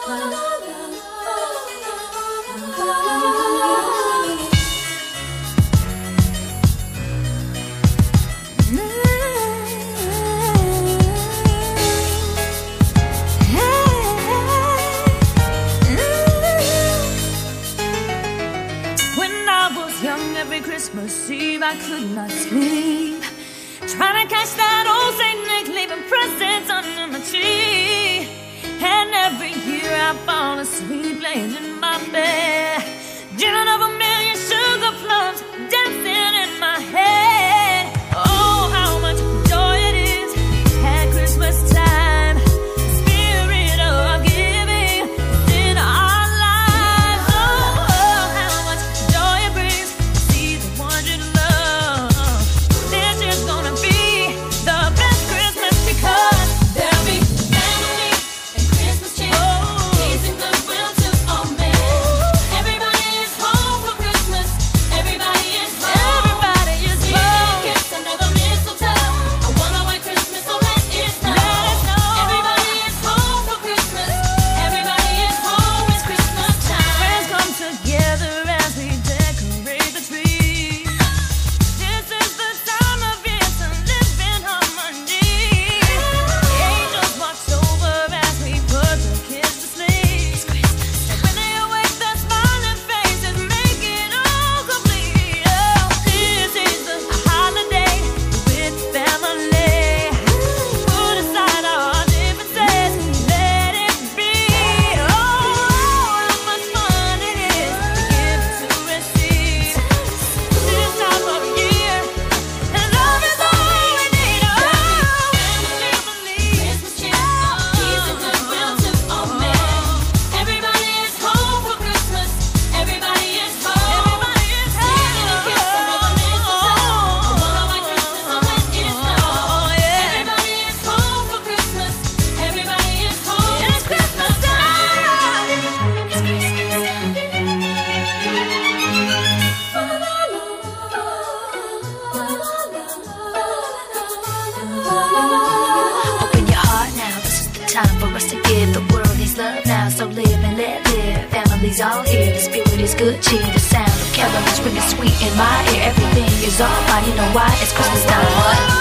Every Christmas Eve I could not sleep, trying to catch that old Saint Nick leaving presents under my tree. And every year I fall asleep laying in my bed, dreaming of a million sugar plums dancing in my head. Oh, how much joy it is at Christmas time. The spirit of giving is in our lives. Oh, how much joy it brings to see the ones you love. This is gonna be the best Christmas because there'll be family and Christmas cheer, peace and goodwill to all men. Everybody is home for Christmas. Everybody is home. Everybody is home. Gifts under the mistletoe. I wanna white Christmas, so let it snow. Everybody is home for Christmas. Everybody is home. It's Christmas time. Friends come together as we decorate the tree. This is the time of year to live in harmony. Angels watch over as we put the kids to sleep. And when they awake, their smiling faces make it all complete. Oh, this is the holiday with family. Put aside our differences, let it be. Oh, how much fun it is to give to receive. This time of year, and love is all we need. Oh, family, Christmas cheer, peace and goodwill to all men. Everybody is home for Christmas. Everybody is home. Everybody is home. Gifts under the mistletoe. I wanna white Christmas, so let it snow. Everybody is home for Christmas. Everybody is home. It's Christmas time. It's Open your heart now, this is the time for us to give the world these love now. So live and let live, family's all here. The spirit is good cheer, the sound of carols ringing sweet in my ear. Everything is all fine, you know why? It's Christmas time. What?